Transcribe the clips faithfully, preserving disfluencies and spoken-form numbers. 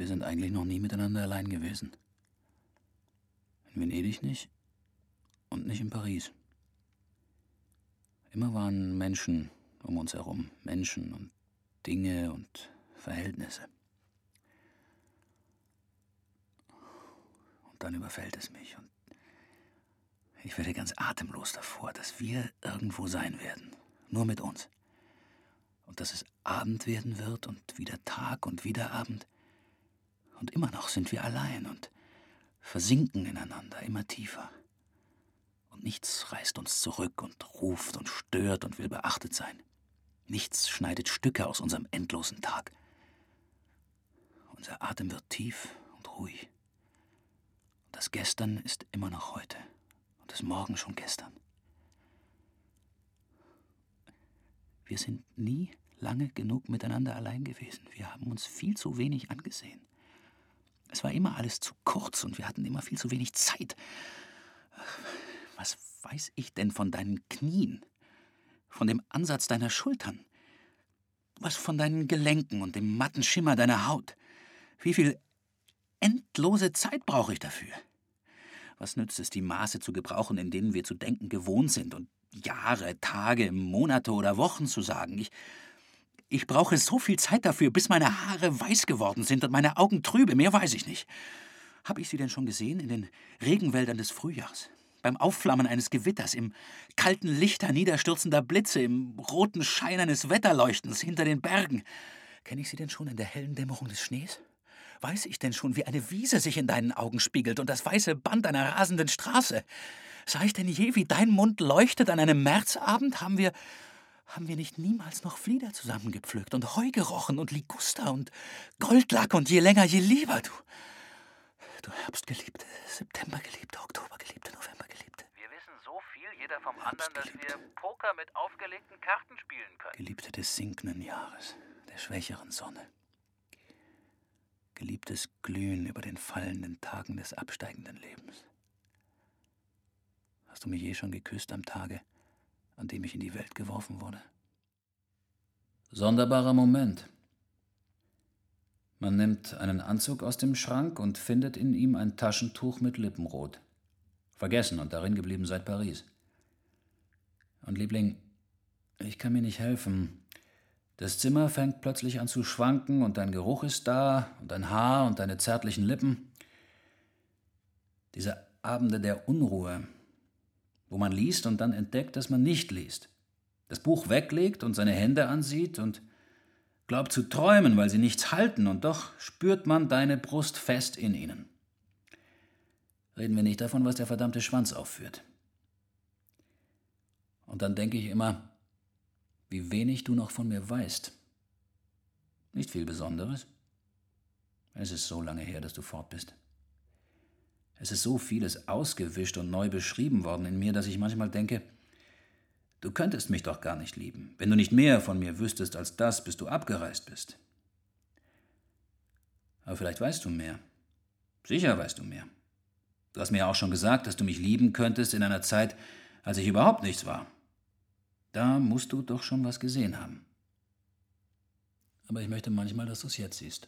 Wir sind eigentlich noch nie miteinander allein gewesen. In Venedig nicht und nicht in Paris. Immer waren Menschen um uns herum, Menschen und Dinge und Verhältnisse. Und dann überfällt es mich und ich werde ganz atemlos davor, dass wir irgendwo sein werden, nur mit uns. Und dass es Abend werden wird und wieder Tag und wieder Abend. Und immer noch sind wir allein und versinken ineinander immer tiefer. Und nichts reißt uns zurück und ruft und stört und will beachtet sein. Nichts schneidet Stücke aus unserem endlosen Tag. Unser Atem wird tief und ruhig. Und das Gestern ist immer noch heute und das Morgen schon gestern. Wir sind nie lange genug miteinander allein gewesen. Wir haben uns viel zu wenig angesehen. Es war immer alles zu kurz und wir hatten immer viel zu wenig Zeit. Was weiß ich denn von deinen Knien? Von dem Ansatz deiner Schultern? Was von deinen Gelenken und dem matten Schimmer deiner Haut? Wie viel endlose Zeit brauche ich dafür? Was nützt es, die Maße zu gebrauchen, in denen wir zu denken gewohnt sind und Jahre, Tage, Monate oder Wochen zu sagen? Ich, ich brauche so viel Zeit dafür, bis meine Haare weiß geworden sind und meine Augen trübe. Mehr weiß ich nicht. Habe ich sie denn schon gesehen in den Regenwäldern des Frühjahrs? Beim Aufflammen eines Gewitters, im kalten Licht niederstürzender Blitze, im roten Schein eines Wetterleuchtens hinter den Bergen. Kenne ich sie denn schon in der hellen Dämmerung des Schnees? Weiß ich denn schon, wie eine Wiese sich in deinen Augen spiegelt und das weiße Band einer rasenden Straße? Sah ich denn je, wie dein Mund leuchtet an einem Märzabend? Haben wir, haben wir nicht niemals noch Flieder zusammengepflückt und Heu gerochen und Liguster und Goldlack und je länger, je lieber, du. Du Herbstgeliebte, Septembergeliebte, Oktobergeliebte, Novembergeliebte. Wir wissen so viel, jeder vom anderen, dass wir Poker mit aufgelegten Karten spielen können. Geliebte des sinkenden Jahres, der schwächeren Sonne. Geliebtes Glühen über den fallenden Tagen des absteigenden Lebens. Hast du mich je schon geküsst am Tage, an dem ich in die Welt geworfen wurde? Sonderbarer Moment. Man nimmt einen Anzug aus dem Schrank und findet in ihm ein Taschentuch mit Lippenrot. Vergessen und darin geblieben seit Paris. Und Liebling, ich kann mir nicht helfen. Das Zimmer fängt plötzlich an zu schwanken und dein Geruch ist da und dein Haar und deine zärtlichen Lippen. Diese Abende der Unruhe, wo man liest und dann entdeckt, dass man nicht liest. Das Buch weglegt und seine Hände ansieht und glaubt zu träumen, weil sie nichts halten, und doch spürt man deine Brust fest in ihnen. Reden wir nicht davon, was der verdammte Schwanz aufführt. Und dann denke ich immer, wie wenig du noch von mir weißt. Nicht viel Besonderes. Es ist so lange her, dass du fort bist. Es ist so vieles ausgewischt und neu beschrieben worden in mir, dass ich manchmal denke, du könntest mich doch gar nicht lieben, wenn du nicht mehr von mir wüsstest als das, bis du abgereist bist. Aber vielleicht weißt du mehr. Sicher weißt du mehr. Du hast mir ja auch schon gesagt, dass du mich lieben könntest in einer Zeit, als ich überhaupt nichts war. Da musst du doch schon was gesehen haben. Aber ich möchte manchmal, dass du es jetzt siehst.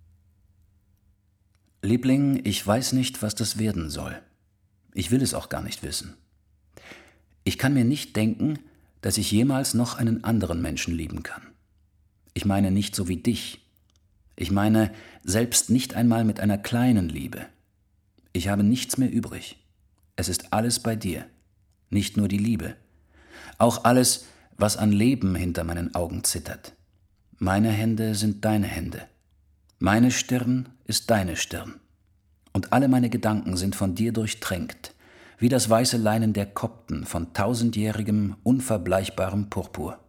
Liebling, ich weiß nicht, was das werden soll. Ich will es auch gar nicht wissen. Ich kann mir nicht denken, dass ich jemals noch einen anderen Menschen lieben kann. Ich meine nicht so wie dich. Ich meine selbst nicht einmal mit einer kleinen Liebe. Ich habe nichts mehr übrig. Es ist alles bei dir. Nicht nur die Liebe. Auch alles, was an Leben hinter meinen Augen zittert. Meine Hände sind deine Hände. Meine Stirn ist deine Stirn. Und alle meine Gedanken sind von dir durchtränkt, wie das weiße Leinen der Kopten von tausendjährigem, unverbleichbarem Purpur.